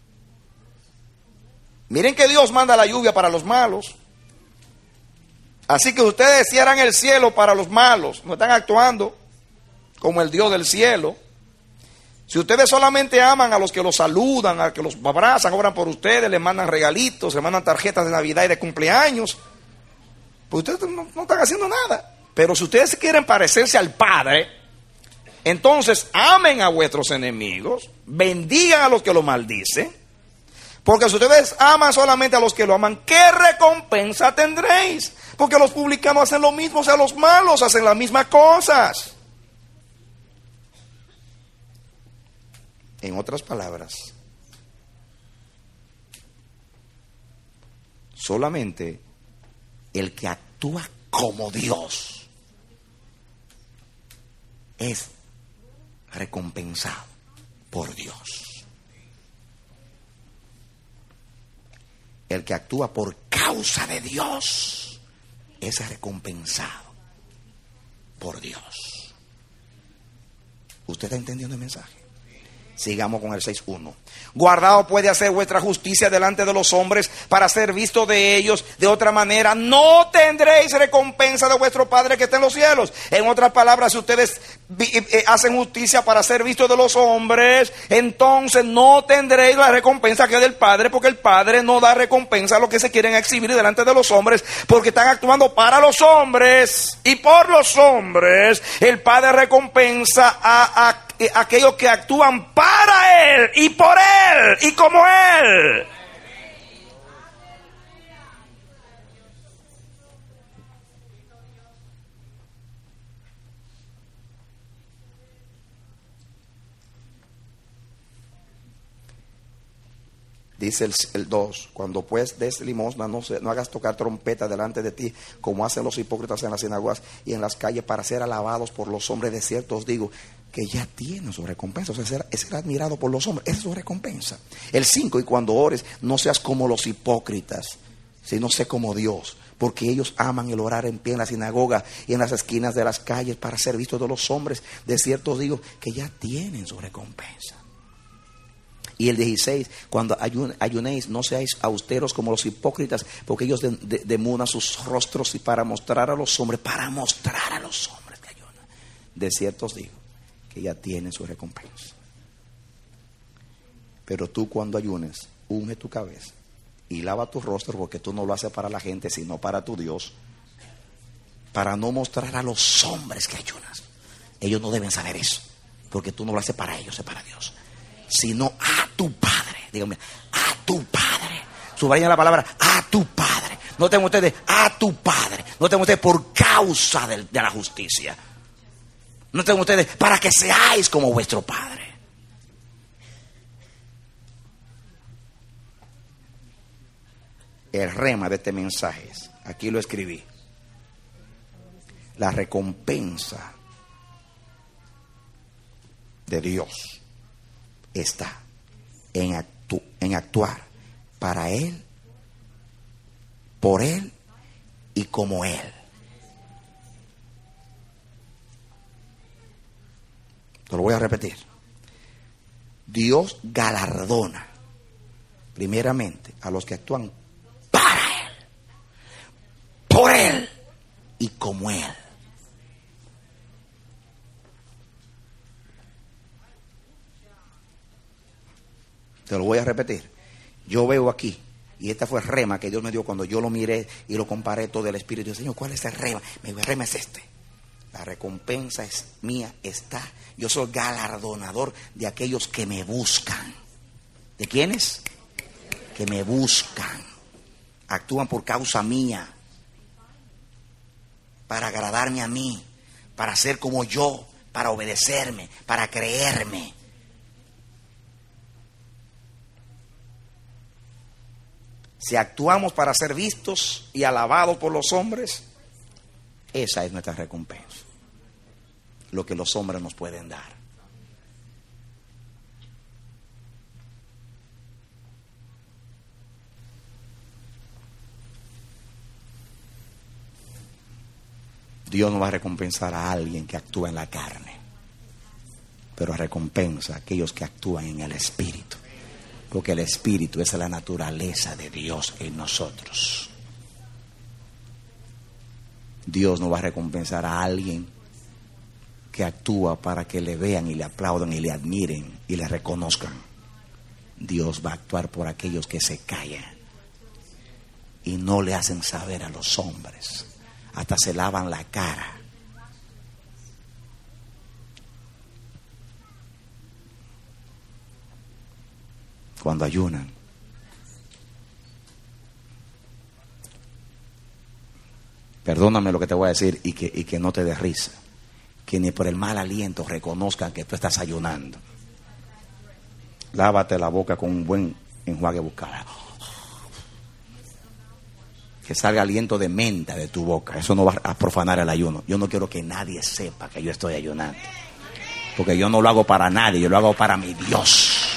miren que Dios manda la lluvia para los malos. Así que ustedes cierran el cielo para los malos, no están actuando como el Dios del cielo. Si ustedes solamente aman a los que los saludan, a los que los abrazan, oran por ustedes, les mandan regalitos, les mandan tarjetas de Navidad y de cumpleaños, pues ustedes no, no están haciendo nada. Pero si ustedes quieren parecerse al Padre, Entonces, amen a vuestros enemigos, bendigan a los que los maldicen, porque si ustedes aman solamente a los que lo aman, ¿qué recompensa tendréis? Porque los publicanos hacen lo mismo, o sea, los malos hacen las mismas cosas. En otras palabras, solamente el que actúa como Dios es recompensado por Dios. El que actúa por causa de Dios es recompensado por Dios. ¿Usted está entendiendo el mensaje? Sigamos con el seis uno. Guardado puede hacer vuestra justicia delante de los hombres para ser visto de ellos. De otra manera no tendréis recompensa de vuestro Padre que está en los cielos. En otras palabras, si ustedes hacen justicia para ser visto de los hombres, entonces no tendréis la recompensa que es del Padre, porque el Padre no da recompensa a los que se quieren exhibir delante de los hombres, porque están actuando para los hombres y por los hombres. El Padre recompensa a, a aquellos que actúan para Él y por Él y como Él. Dice el dos, cuando pues des limosna, no, se, no hagas tocar trompeta delante de ti, como hacen los hipócritas en las sinagogas y en las calles, para ser alabados por los hombres. De cierto os digo que ya tienen su recompensa. O sea, ser, ser admirado por los hombres, esa es su recompensa. El cinco, y cuando ores, no seas como los hipócritas, sino sé como Dios, porque ellos aman el orar en pie en la sinagoga y en las esquinas de las calles para ser vistos de los hombres. De cierto os digo que ya tienen su recompensa. Y el dieciséis, cuando ayun, ayunéis, no seáis austeros como los hipócritas, porque ellos de, de, demudan sus rostros y para mostrar a los hombres, para mostrar a los hombres que ayunan. De cierto os digo que ya tienen su recompensa. Pero tú, cuando ayunes, unge tu cabeza y lava tu rostro, porque tú no lo haces para la gente, sino para tu Dios, para no mostrar a los hombres que ayunas. Ellos no deben saber eso, porque tú no lo haces para ellos, es para Dios. Sino a tu Padre. Dígame, a tu Padre. Subrayan la palabra a tu Padre. Noten ustedes, a tu Padre. Noten ustedes, por causa de, de la justicia. Noten ustedes, para que seáis como vuestro Padre. El rema de este mensaje es, aquí lo escribí: la recompensa de Dios está en, actu- en actuar para Él, por Él y como Él. Te lo voy a repetir. Dios galardona primeramente a los que actúan para Él, por Él y como Él. Te lo voy a repetir. Yo veo aquí, y esta fue el rema que Dios me dio cuando yo lo miré y lo comparé todo el Espíritu. Y yo, Señor, ¿cuál es el rema? Me dijo, el rema es este: la recompensa es mía, está. Yo soy galardonador de aquellos que me buscan. ¿De quiénes? Que me buscan. Actúan por causa mía, para agradarme a mí, para ser como yo, para obedecerme, para creerme. Si actuamos para ser vistos y alabados por los hombres, esa es nuestra recompensa. Lo que los hombres nos pueden dar. Dios no va a recompensar a alguien que actúa en la carne, pero recompensa a aquellos que actúan en el Espíritu. Porque el Espíritu es la naturaleza de Dios en nosotros. Dios no va a recompensar a alguien que actúa para que le vean y le aplaudan y le admiren y le reconozcan. Dios va a actuar por aquellos que se callan y no le hacen saber a los hombres. Hasta se lavan la cara. cuando ayunan. Perdóname lo que te voy a decir y que, y que no te dé risa. Que ni por el mal aliento reconozcan que tú estás ayunando. Lávate la boca con un buen enjuague bucal. Que salga aliento de menta de tu boca. Eso no va a profanar el ayuno. Yo no quiero que nadie sepa que yo estoy ayunando. Porque yo no lo hago para nadie, yo lo hago para mi Dios.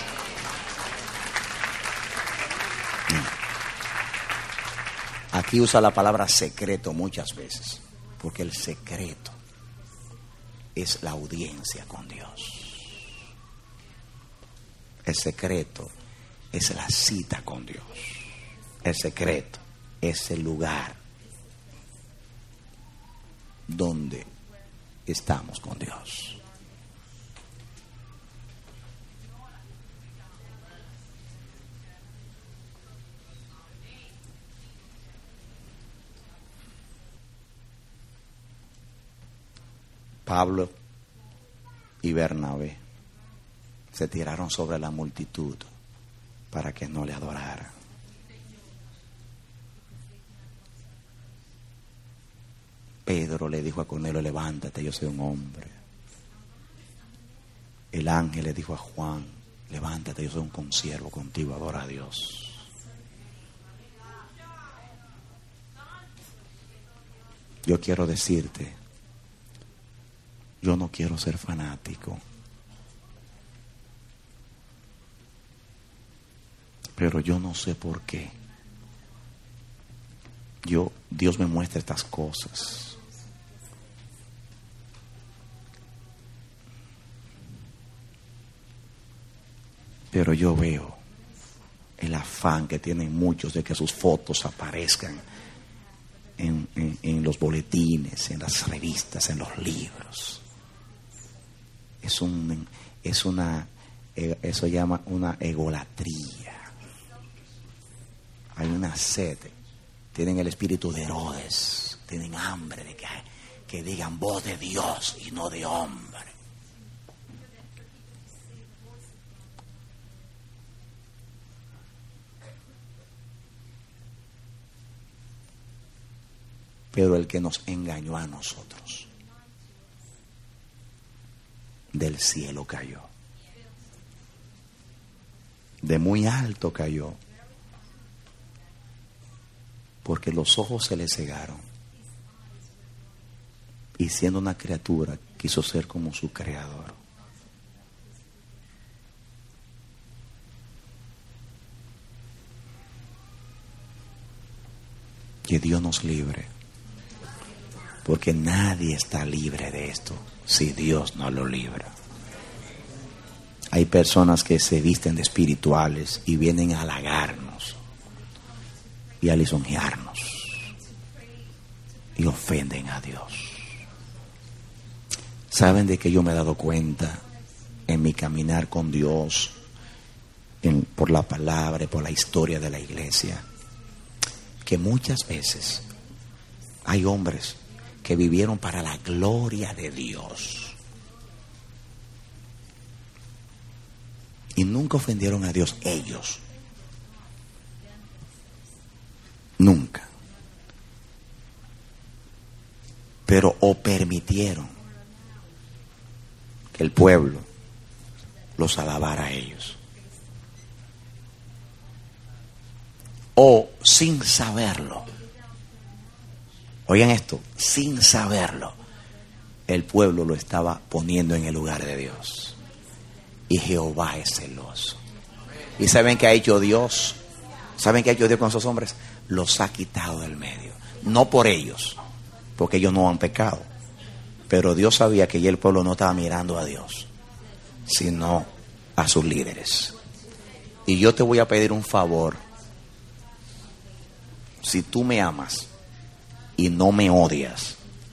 Aquí usa la palabra secreto muchas veces. Porque el secreto es la audiencia con Dios. El secreto es la cita con Dios. El secreto es el lugar donde estamos con Dios. Pablo y Bernabé se tiraron sobre la multitud para que no le adoraran. Pedro le dijo a Cornelio, levántate, yo soy un hombre. El ángel le dijo a Juan, levántate, yo soy un consiervo contigo, adora a Dios. Yo quiero decirte, yo no quiero ser fanático, pero yo no sé por qué. Yo, Dios me muestra estas cosas. Pero yo veo el afán que tienen muchos de que sus fotos aparezcan en, en, en los boletines, en las revistas, en los libros. Es un, es una, eso se llama una egolatría. Hay una sed. Tienen el espíritu de Herodes. Tienen hambre de que, que digan voz de Dios y no de hombre. Pero el que nos engañó a nosotros, del cielo cayó. De muy alto cayó. Porque los ojos se le cegaron. Y siendo una criatura, quiso ser como su creador. Que Dios nos libre. Porque nadie está libre de esto si Dios no lo libra. Hay personas que se visten de espirituales y vienen a halagarnos y a lisonjearnos y ofenden a Dios. ¿Saben de que yo me he dado cuenta en mi caminar con Dios, en, por la palabra y por la historia de la iglesia? Que muchas veces hay hombres que vivieron para la gloria de Dios y nunca ofendieron a Dios ellos. Nunca. Pero o permitieron que el pueblo los alabara a ellos, o sin saberlo. Oigan esto, sin saberlo, el pueblo lo estaba poniendo en el lugar de Dios. Y Jehová es celoso. ¿Y saben qué ha hecho Dios? ¿Saben qué ha hecho Dios con esos hombres? Los ha quitado del medio. No por ellos, porque ellos no han pecado. Pero Dios sabía que ya el pueblo no estaba mirando a Dios, sino a sus líderes. Y yo te voy a pedir un favor. Si tú me amas y no me odias,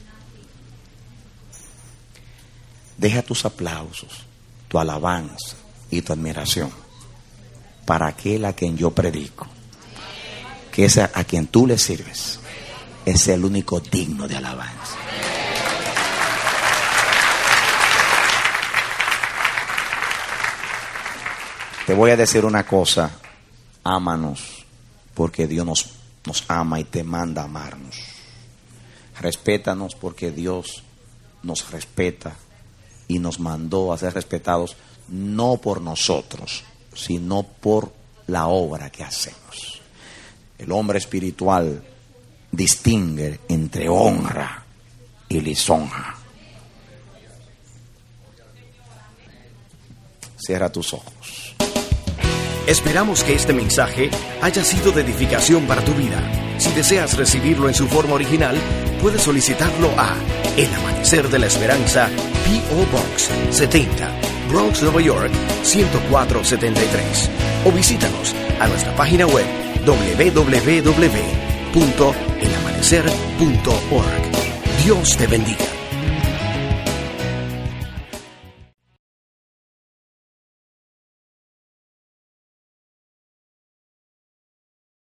deja tus aplausos, tu alabanza y tu admiración para aquel a quien yo predico, que es a, a quien tú le sirves, es el único digno de alabanza. Te voy a decir una cosa, ámanos, porque Dios nos, nos ama y te manda a amarnos. Respétanos porque Dios nos respeta y nos mandó a ser respetados no por nosotros, sino por la obra que hacemos. El hombre espiritual distingue entre honra y lisonja. Cierra tus ojos. Esperamos que este mensaje haya sido de edificación para tu vida. Si deseas recibirlo en su forma original, puedes solicitarlo a El Amanecer de la Esperanza, P O Box setenta, Bronx, Nueva York, ciento cuatro setenta y tres. O visítanos a nuestra página web doble u doble u doble u punto el amanecer punto org. Dios te bendiga.